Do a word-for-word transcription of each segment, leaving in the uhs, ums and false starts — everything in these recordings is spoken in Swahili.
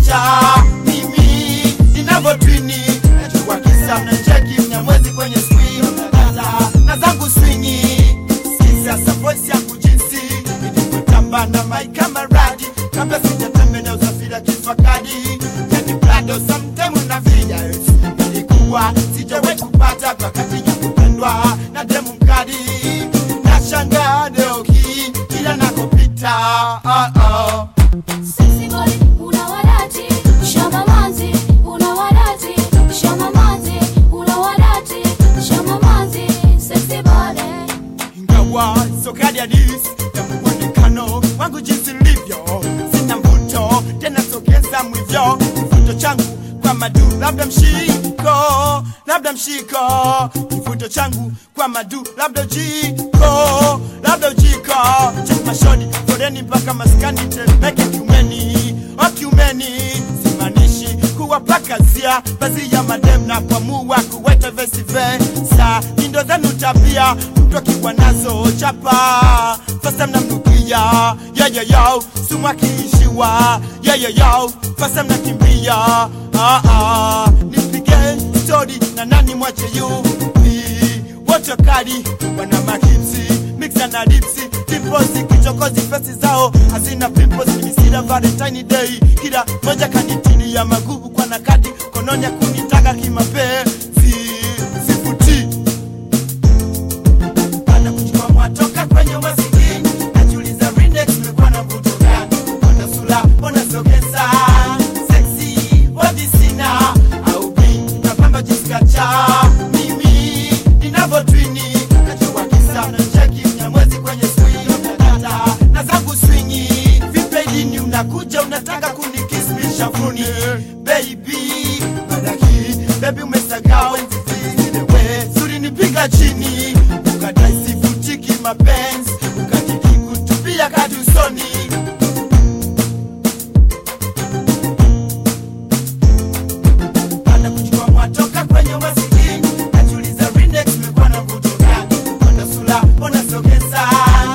kacha mimi ninavotwini najua kisa na cheki mnyamwezi kwenye screen unadata na zangu swingi sisa sa voice yangu jinsi nilipotamba na my kamaradi kabla sijatembea usafiri kifakadi yani blado sometime una vida nilikuwa sijawahi kupata wakati ya kupendwa na demu mkadi na shanga leo hii kila nakopita oh oh. Sexy body, una wadati, shama manzi, una wadati, shama manzi, una wadati, shama manzi, sexy body. Ingawa sokadi hadis ya muonekano wangu jinsi nilivyo, sina mvuto tena sogeza mwivyo, kivuto changu kwa madu labda mshiko, labda mshiko, kivuto changu kwa madu labda jiko, labda jiko. Check mashoni foreni mpaka maskani temeke kiumeni, o kiumeni simanishi kuwa pakazia bazi ya madem na kwa muwa kuweta vesi vesa indo zenu tabia mtu akiwa nazo chapa first time namnukia yeah yeah yo sumu akiishiwa yeah yeah yo first time nakimbia ah ah nipige story na nani mwache yupi wote kadi wana makipsi mixa na dipsi diposi kichokozi fesi zao hazina pimples ni misida valentine day kila moja kanitini ya magugu kwa nakadi kononya kunitaka kimapenzi sifuti bana kuchukua mwatoka kwenye masikini najiuliza Rinex mlikuwa na mvuto gani ona sura ona sogeza sexy body sina au bi napamba jiskacha mimi ninavotwini najua kisa na cheki mnyamwezi kwenye screen unadata na zangu swingi vipe lini unakuja unataka kunikiss mishafuni baby badaki baby umesaga wenzi zile we suri nipiga chini ukadai sifutiki mapenzi ukatiki kutupia kadi usoni bana kuchukua mwatoka kwenye masikini najiuliza Rinex mlikuwa na mvuto gani ona sura ona sogeza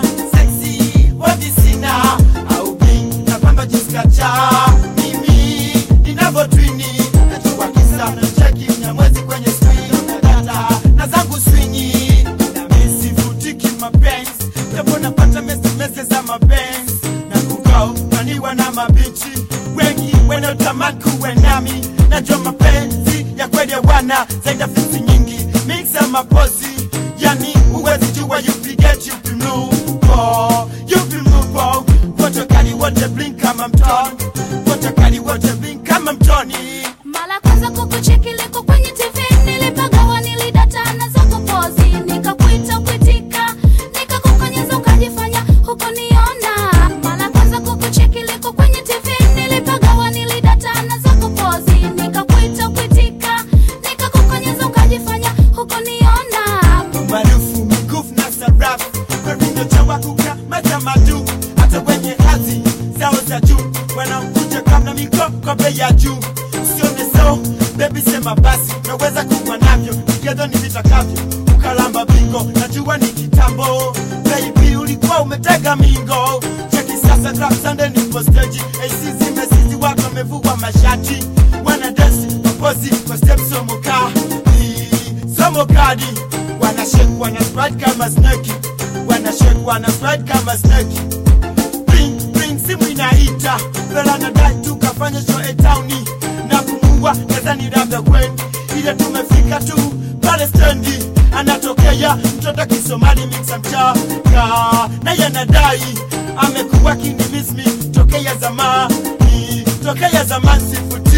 sexy body sina au bi napamba jiskacha mimi ninavotwini najua kisa na cheki mnyamwezi kwenye screen unadata na zangu swingi na mesi futiki mapenzi japo napata mesi mesi za mapenzi na kukao naniwa na mabichi wengi wanaotamani kuwe nami najua mapenzi ya kweli wana zaida fiti nyingi mixa mapozi yani uwezi jua yupi get yupi mlupo yupi mlupo wote kali wote blink kama mtoni wote kali wote blink kama mtoni Mala kwanza kukucheki liko kwenye T V nilipagawa nilidata na zako pozi nikakuita kuitika nikakukonyeza ukajifanya huko niona Mala kwanza kukucheki liko kwenye T V nilipagawa nilidata na zako pozi nikakuita kuitika nikakukonyeza ukajifanya huko niona maarufu mikufu na sarafu kwa vindo cha wakuka matamadu hata wenye hazi zao za juu wanakuja kama mikopo bei ya juu usione so baby sema basi naweza kuwa navyo vigezo ni vitakavyo ukalamba bingo najua ni kitambo baby ulikuwa umetega mingo cheki sasa club Sunday nipo stage A C zimesizi watu wamevua mashati wana dance mapozi kwa step somo kadi somo kadi wana shake wana sprite kama snake wana shake wana sprite kama snake bring bring simu inaita fela na dai tukafanya show e towni na kumungwa nadhani labda kweli ile tumefika tu pale stendi anatokea mtoto kisomali mixa mchaka na yanadai amekuwa kini miss me tokea zamani tokea zamani sifuti